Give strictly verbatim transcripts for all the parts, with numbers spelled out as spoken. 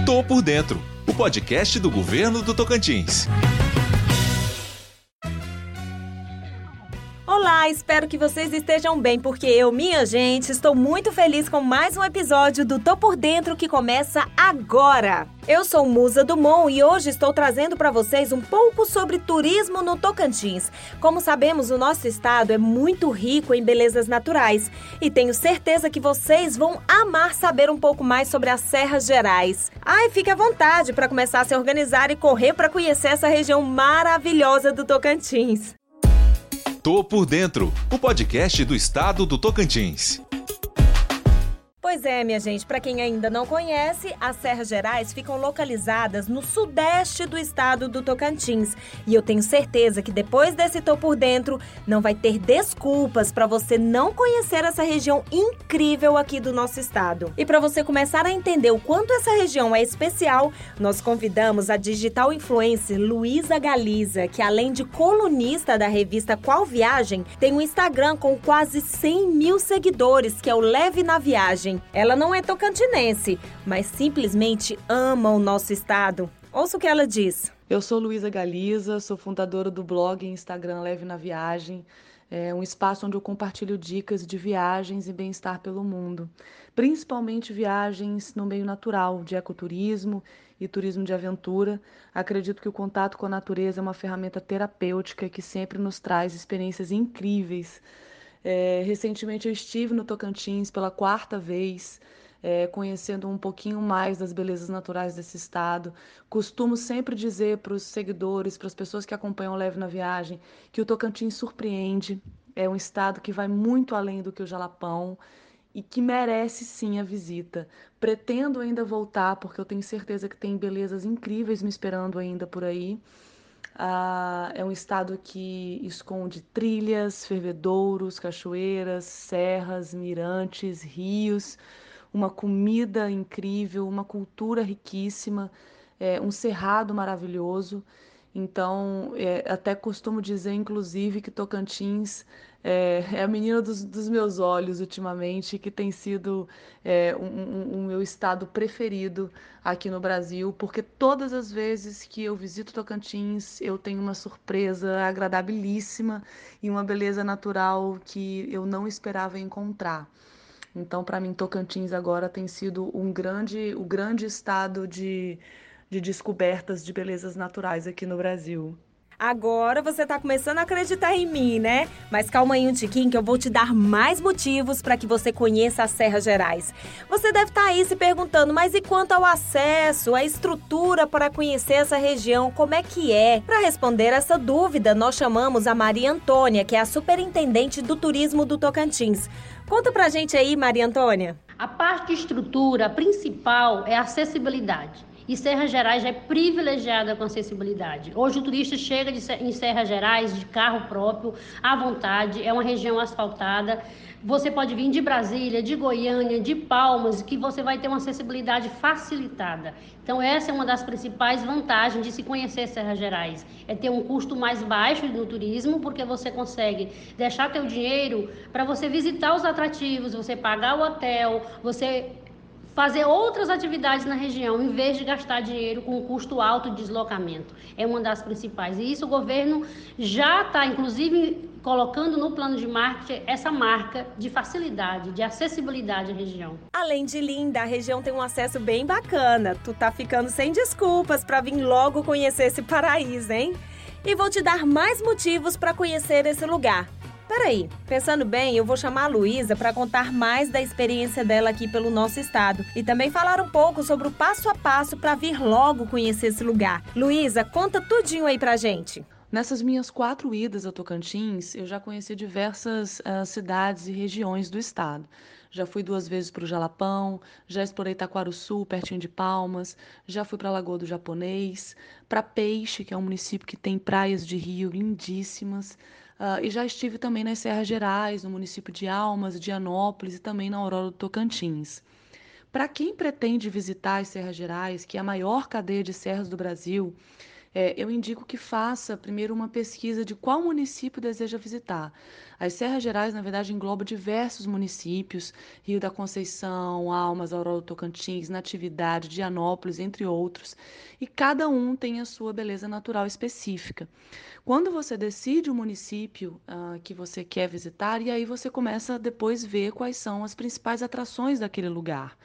Tô por Dentro, o podcast do governo do Tocantins. Olá, espero que vocês estejam bem, porque eu, minha gente, estou muito feliz com mais um episódio do Tô por Dentro que começa agora. Eu sou Musa Dumont e hoje estou trazendo para vocês um pouco sobre turismo no Tocantins. Como sabemos, o nosso estado é muito rico em belezas naturais e tenho certeza que vocês vão amar saber um pouco mais sobre as Serras Gerais. Ai, fique à vontade para começar a se organizar e correr para conhecer essa região maravilhosa do Tocantins. Tô por Dentro, o podcast do estado do Tocantins. Pois é, minha gente, para quem ainda não conhece, as Serras Gerais ficam localizadas no sudeste do estado do Tocantins. E eu tenho certeza que depois desse Tô por Dentro, não vai ter desculpas para você não conhecer essa região incrível aqui do nosso estado. E para você começar a entender o quanto essa região é especial, nós convidamos a digital influencer Luísa Galiza, que além de colunista da revista Qual Viagem, tem um Instagram com quase cem mil seguidores, que é o Leve na Viagem. Ela não é tocantinense, mas simplesmente ama o nosso estado. Ouça o que ela diz. Eu sou Luísa Galiza, sou fundadora do blog e Instagram Leve na Viagem, é um espaço onde eu compartilho dicas de viagens e bem-estar pelo mundo, principalmente viagens no meio natural, de ecoturismo e turismo de aventura. Acredito que o contato com a natureza é uma ferramenta terapêutica que sempre nos traz experiências incríveis. É, recentemente eu estive no Tocantins pela quarta vez, é, conhecendo um pouquinho mais das belezas naturais desse estado. Costumo sempre dizer para os seguidores, para as pessoas que acompanham o Leve na Viagem, que o Tocantins surpreende. É um estado que vai muito além do que o Jalapão e que merece sim a visita. Pretendo ainda voltar, porque eu tenho certeza que tem belezas incríveis me esperando ainda por aí. Ah, é um estado que esconde trilhas, fervedouros, cachoeiras, serras, mirantes, rios, uma comida incrível, uma cultura riquíssima, é, um cerrado maravilhoso. Então, é, até costumo dizer, inclusive, que Tocantins é, é a menina dos, dos meus olhos ultimamente, que tem sido é, um, um, um meu estado preferido aqui no Brasil, porque todas as vezes que eu visito Tocantins, eu tenho uma surpresa agradabilíssima e uma beleza natural que eu não esperava encontrar. Então, para mim, Tocantins agora tem sido um grande, o grande estado de, de descobertas de belezas naturais aqui no Brasil. Agora você tá começando a acreditar em mim, né? Mas calma aí um tiquinho que eu vou te dar mais motivos para que você conheça as Serras Gerais. Você deve estar aí se perguntando, mas e quanto ao acesso, a estrutura para conhecer essa região, como é que é? Para responder essa dúvida, nós chamamos a Maria Antônia, que é a superintendente do turismo do Tocantins. Conta pra gente aí, Maria Antônia. A parte de estrutura principal é a acessibilidade. E Serras Gerais já é privilegiada com acessibilidade. Hoje o turista chega de, em Serras Gerais de carro próprio, à vontade, é uma região asfaltada. Você pode vir de Brasília, de Goiânia, de Palmas, que você vai ter uma acessibilidade facilitada. Então essa é uma das principais vantagens de se conhecer Serras Gerais. É ter um custo mais baixo no turismo, porque você consegue deixar teu dinheiro para você visitar os atrativos, você pagar o hotel, você fazer outras atividades na região, em vez de gastar dinheiro com um custo alto de deslocamento. É uma das principais. E isso o governo já está, inclusive, colocando no plano de marketing essa marca de facilidade, de acessibilidade à região. Além de linda, a região tem um acesso bem bacana. Tu tá ficando sem desculpas para vir logo conhecer esse paraíso, hein? E vou te dar mais motivos para conhecer esse lugar. Peraí, pensando bem, eu vou chamar a Luísa para contar mais da experiência dela aqui pelo nosso estado e também falar um pouco sobre o passo a passo para vir logo conhecer esse lugar. Luísa, conta tudinho aí pra gente. Nessas minhas quatro idas a Tocantins, eu já conheci diversas uh, cidades e regiões do estado. Já fui duas vezes para o Jalapão, já explorei Taquarussu, pertinho de Palmas, já fui para a Lagoa do Japonês, para Peixe, que é um município que tem praias de rio lindíssimas, uh, e já estive também nas Serras Gerais, no município de Almas, Dianópolis e também na Aurora do Tocantins. Para quem pretende visitar as Serras Gerais, que é a maior cadeia de serras do Brasil, é, eu indico que faça primeiro uma pesquisa de qual município deseja visitar. As Serras Gerais, na verdade, englobam diversos municípios, Rio da Conceição, Almas, Aurora do Tocantins, Natividade, Dianópolis, entre outros, e cada um tem a sua beleza natural específica. Quando você decide o município uh, que você quer visitar, e aí você começa a depois ver quais são as principais atrações daquele lugar.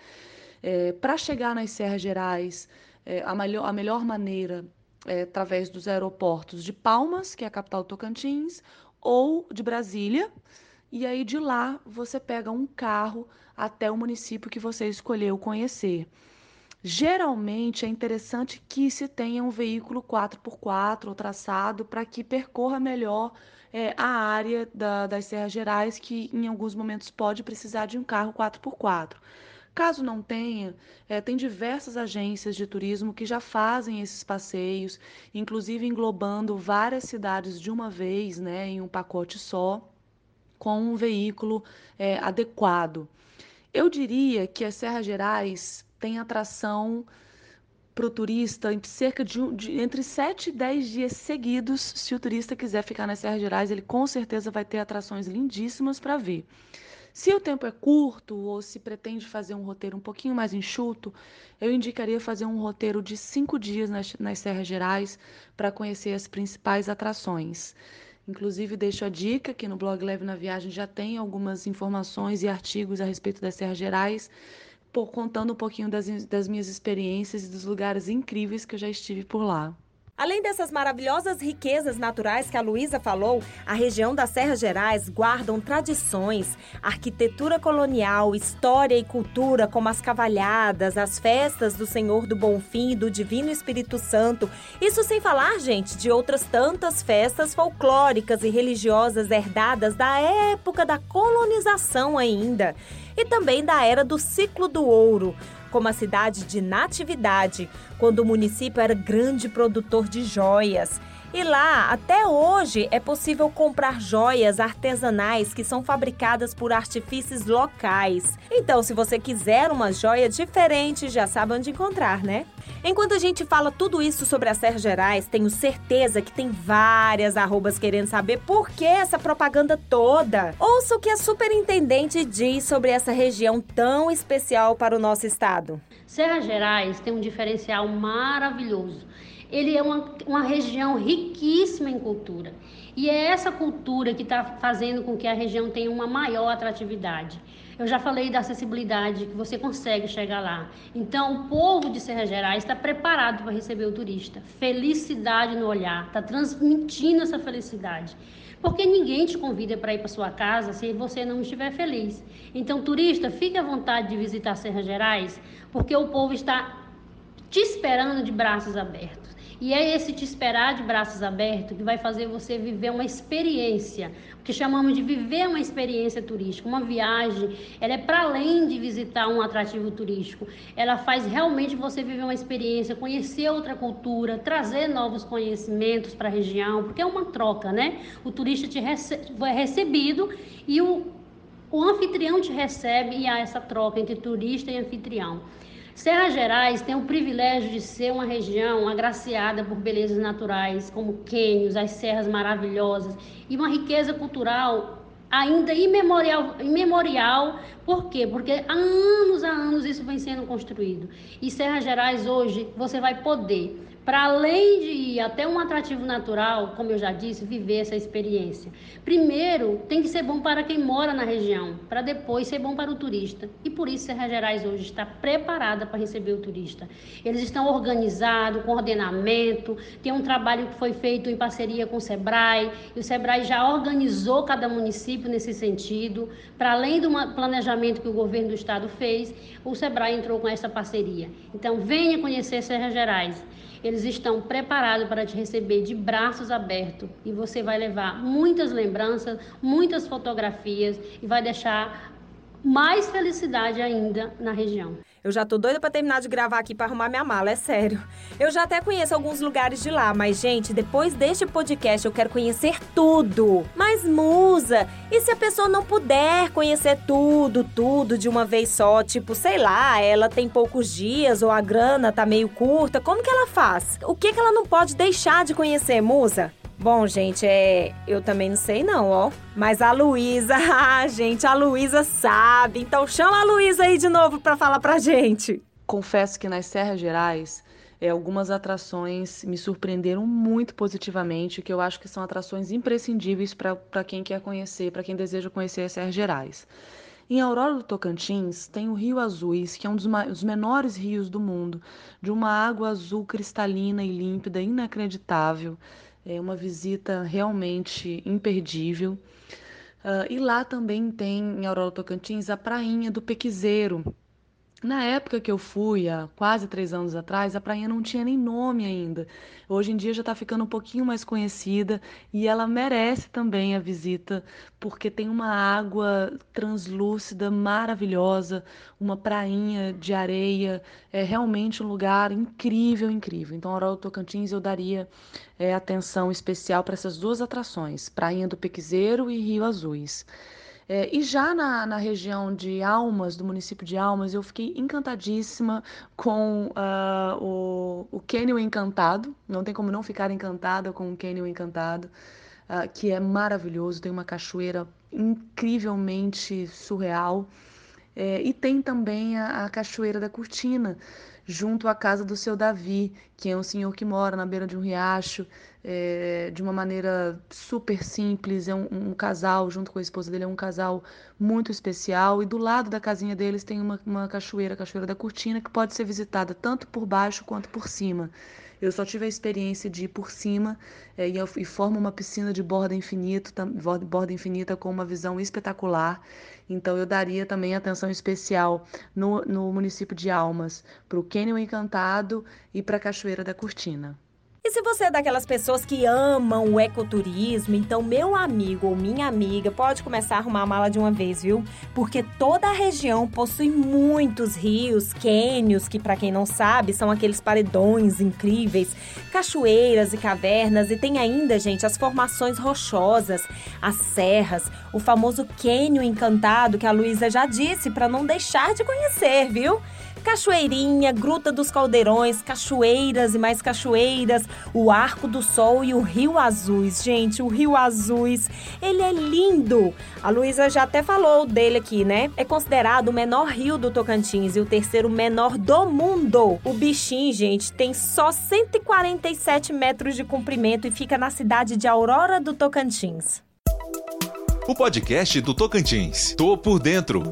É, para chegar nas Serras Gerais, é, a, melhor, a melhor maneira é através dos aeroportos de Palmas, que é a capital do Tocantins, ou de Brasília, e aí de lá você pega um carro até o município que você escolheu conhecer. Geralmente é interessante que se tenha um veículo quatro por quatro ou traçado para que percorra melhor é, a área da, das Serras Gerais, que em alguns momentos pode precisar de um carro quatro por quatro. Caso não tenha, é, tem diversas agências de turismo que já fazem esses passeios, inclusive englobando várias cidades de uma vez, né, em um pacote só, com um veículo é, adequado. Eu diria que as Serras Gerais têm atração para o turista em cerca de, de entre sete e dez dias seguidos. Se o turista quiser ficar nas Serras Gerais, ele com certeza vai ter atrações lindíssimas para ver. Se o tempo é curto ou se pretende fazer um roteiro um pouquinho mais enxuto, eu indicaria fazer um roteiro de cinco dias nas, nas Serras Gerais para conhecer as principais atrações. Inclusive, deixo a dica que no blog Leve na Viagem já tem algumas informações e artigos a respeito das Serras Gerais, por, contando um pouquinho das, das minhas experiências e dos lugares incríveis que eu já estive por lá. Além dessas maravilhosas riquezas naturais que a Luísa falou, a região das Serras Gerais guardam tradições, arquitetura colonial, história e cultura, como as cavalhadas, as festas do Senhor do Bonfim e do Divino Espírito Santo. Isso sem falar, gente, de outras tantas festas folclóricas e religiosas herdadas da época da colonização ainda. E também da era do ciclo do ouro, como a cidade de Natividade, quando o município era grande produtor de joias. E lá, até hoje, é possível comprar joias artesanais que são fabricadas por artífices locais. Então, se você quiser uma joia diferente, já sabe onde encontrar, né? Enquanto a gente fala tudo isso sobre as Serras Gerais, tenho certeza que tem várias arrobas querendo saber por que essa propaganda toda. Ouça o que a superintendente diz sobre essa região tão especial para o nosso estado. Serras Gerais tem um diferencial maravilhoso. Ele é uma, uma região riquíssima em cultura. E é essa cultura que está fazendo com que a região tenha uma maior atratividade. Eu já falei da acessibilidade, que você consegue chegar lá. Então, o povo de Serras Gerais está preparado para receber o turista. Felicidade no olhar, está transmitindo essa felicidade. Porque ninguém te convida para ir para sua casa se você não estiver feliz. Então, turista, fique à vontade de visitar Serras Gerais, porque o povo está te esperando de braços abertos. E é esse te esperar de braços abertos que vai fazer você viver uma experiência, o que chamamos de viver uma experiência turística. Uma viagem, ela é para além de visitar um atrativo turístico. Ela faz realmente você viver uma experiência, conhecer outra cultura, trazer novos conhecimentos para a região, porque é uma troca, né? O turista te rece- é recebido e o, o anfitrião te recebe, e há essa troca entre turista e anfitrião. Serras Gerais tem o privilégio de ser uma região agraciada por belezas naturais, como cânions, as serras maravilhosas, e uma riqueza cultural ainda imemorial. imemorial. Por quê? Porque há anos, há anos isso vem sendo construído. E Serras Gerais hoje você vai poder, para além de ir até um atrativo natural, como eu já disse, viver essa experiência. Primeiro, tem que ser bom para quem mora na região, para depois ser bom para o turista. E por isso Serras Gerais hoje está preparada para receber o turista. Eles estão organizados, com ordenamento, tem um trabalho que foi feito em parceria com o Sebrae, e o Sebrae já organizou cada município nesse sentido. Para além do planejamento que o governo do estado fez, o Sebrae entrou com essa parceria. Então, venha conhecer Serras Gerais. Eles estão preparados para te receber de braços abertos, e você vai levar muitas lembranças, muitas fotografias, e vai deixar mais felicidade ainda na região. Eu já tô doida pra terminar de gravar aqui pra arrumar minha mala, é sério. Eu já até conheço alguns lugares de lá, mas, gente, depois deste podcast eu quero conhecer tudo. Mas, Musa, e se a pessoa não puder conhecer tudo, tudo de uma vez só? Tipo, sei lá, ela tem poucos dias ou a grana tá meio curta, como que ela faz? O que que ela não pode deixar de conhecer, Musa? Bom, gente, é... eu também não sei não, ó. Mas a Luísa, ah, gente, a Luísa sabe. Então chama a Luísa aí de novo pra falar pra gente. Confesso que nas Serras Gerais, é, algumas atrações me surpreenderam muito positivamente, que eu acho que são atrações imprescindíveis para quem quer conhecer, para quem deseja conhecer as Serras Gerais. Em Aurora do Tocantins, tem o Rio Azuis, que é um dos, dos menores rios do mundo, de uma água azul cristalina e límpida, inacreditável. É uma visita realmente imperdível. Uh, e lá também tem, em Aurora do Tocantins, a Prainha do Pequizeiro. Na época que eu fui, há quase três anos atrás, a prainha não tinha nem nome ainda. Hoje em dia já está ficando um pouquinho mais conhecida e ela merece também a visita, porque tem uma água translúcida, maravilhosa, uma prainha de areia, é realmente um lugar incrível, incrível. Então, Aurora do Tocantins eu daria é, atenção especial para essas duas atrações, Prainha do Pequizeiro e Rio Azuis. É, e já na, na região de Almas, do município de Almas, eu fiquei encantadíssima com uh, o, o Cânion Encantado. Não tem como não ficar encantada com o Cânion Encantado, uh, que é maravilhoso, tem uma cachoeira incrivelmente surreal. É, e tem também a, a Cachoeira da Cortina, junto à casa do seu Davi, que é um senhor que mora na beira de um riacho, é, de uma maneira super simples. É um, um casal, junto com a esposa dele, é um casal muito especial. E do lado da casinha deles tem uma, uma cachoeira, a Cachoeira da Cortina, que pode ser visitada tanto por baixo quanto por cima. Eu só tive a experiência de ir por cima é, e, e forma uma piscina de borda infinita, borda infinita com uma visão espetacular. Então eu daria também atenção especial no, no município de Almas, para o Cânion Encantado e para a Cachoeira da Cortina. E se você é daquelas pessoas que amam o ecoturismo, então meu amigo ou minha amiga pode começar a arrumar a mala de uma vez, viu? Porque toda a região possui muitos rios, cânions, que para quem não sabe são aqueles paredões incríveis, cachoeiras e cavernas, e tem ainda, gente, as formações rochosas, as serras, o famoso Cânion Encantado que a Luísa já disse para não deixar de conhecer, viu? Cachoeirinha, Gruta dos Caldeirões, cachoeiras e mais cachoeiras, o Arco do Sol e o Rio Azuis. Gente, o Rio Azuis, ele é lindo. A Luísa já até falou dele aqui, né? É considerado o menor rio do Tocantins e o terceiro menor do mundo. O bichinho, gente, tem só cento e quarenta e sete metros de comprimento e fica na cidade de Aurora do Tocantins. O podcast do Tocantins. Tô por dentro.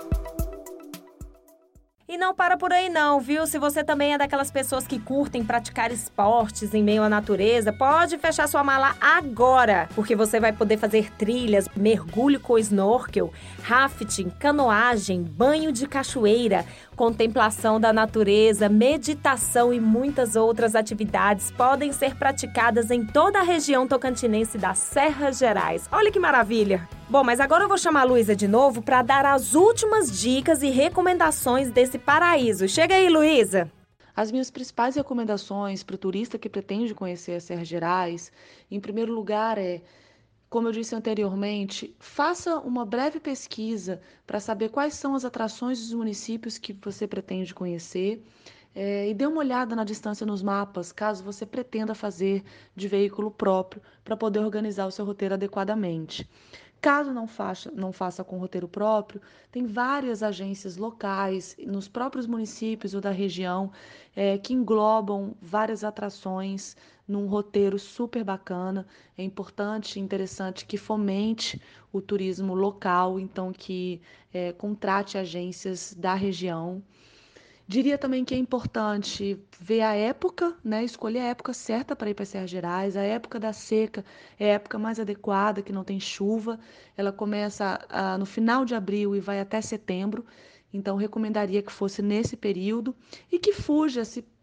E não para por aí não, viu? Se você também é daquelas pessoas que curtem praticar esportes em meio à natureza, pode fechar sua mala agora, porque você vai poder fazer trilhas, mergulho com snorkel, rafting, canoagem, banho de cachoeira, contemplação da natureza, meditação e muitas outras atividades podem ser praticadas em toda a região tocantinense das Serras Gerais. Olha que maravilha! Bom, mas agora eu vou chamar a Luísa de novo para dar as últimas dicas e recomendações desse paraíso. Chega aí, Luísa! As minhas principais recomendações para o turista que pretende conhecer as Serras Gerais, em primeiro lugar, é, como eu disse anteriormente, faça uma breve pesquisa para saber quais são as atrações dos municípios que você pretende conhecer. É, e dê uma olhada na distância nos mapas, caso você pretenda fazer de veículo próprio, para poder organizar o seu roteiro adequadamente. Caso não faça, não faça com roteiro próprio, tem várias agências locais, nos próprios municípios ou da região, é, que englobam várias atrações num roteiro super bacana. É importante e interessante que fomente o turismo local, então que é, contrate agências da região. Diria também que é importante ver a época, né? Escolher a época certa para ir para as Serras Gerais. A época da seca é a época mais adequada, que não tem chuva. Ela começa ah, no final de abril e vai até setembro. Então, recomendaria que fosse nesse período e que fuja, se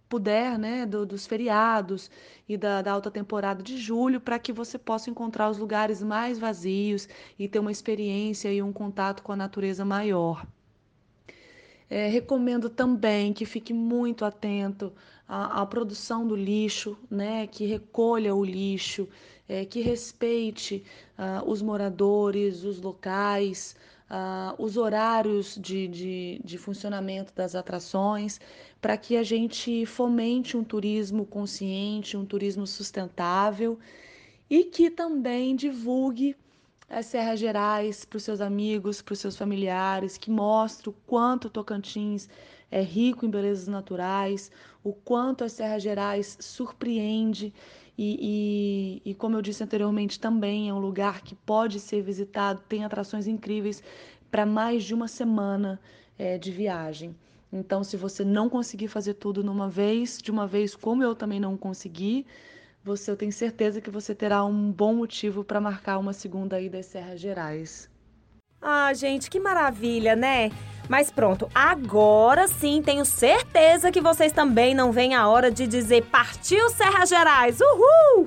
puder, né, do, dos feriados e da, da alta temporada de julho, para que você possa encontrar os lugares mais vazios e ter uma experiência e um contato com a natureza maior. É, recomendo também que fique muito atento à, à produção do lixo, né? Que recolha o lixo, é, que respeite uh, os moradores, os locais, uh, os horários de, de, de funcionamento das atrações, para que a gente fomente um turismo consciente, um turismo sustentável e que também divulgue as Serras Gerais para os seus amigos, para os seus familiares, que mostre o quanto o Tocantins é rico em belezas naturais, o quanto as Serras Gerais surpreende e, e, e, como eu disse anteriormente, também é um lugar que pode ser visitado, tem atrações incríveis para mais de uma semana é, de viagem. Então, se você não conseguir fazer tudo numa vez, de uma vez como eu também não consegui, você, eu tenho certeza que você terá um bom motivo para marcar uma segunda ida às Serras Gerais. Ah, gente, que maravilha, né? Mas pronto, agora sim tenho certeza que vocês também não veem a hora de dizer partiu Serras Gerais, uhul!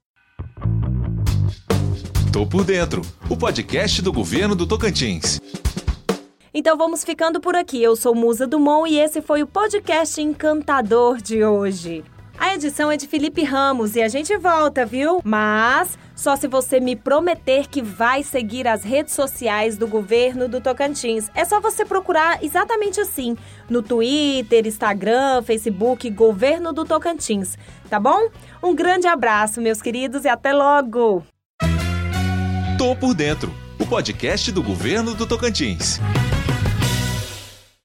Tô por dentro, o podcast do Governo do Tocantins. Então vamos ficando por aqui. Eu sou Musa Dumont e esse foi o podcast encantador de hoje. A edição é de Felipe Ramos e a gente volta, viu? Mas só se você me prometer que vai seguir as redes sociais do Governo do Tocantins. É só você procurar exatamente assim, no Twitter, Instagram, Facebook, Governo do Tocantins, tá bom? Um grande abraço, meus queridos, e até logo! Tô por dentro, o podcast do Governo do Tocantins.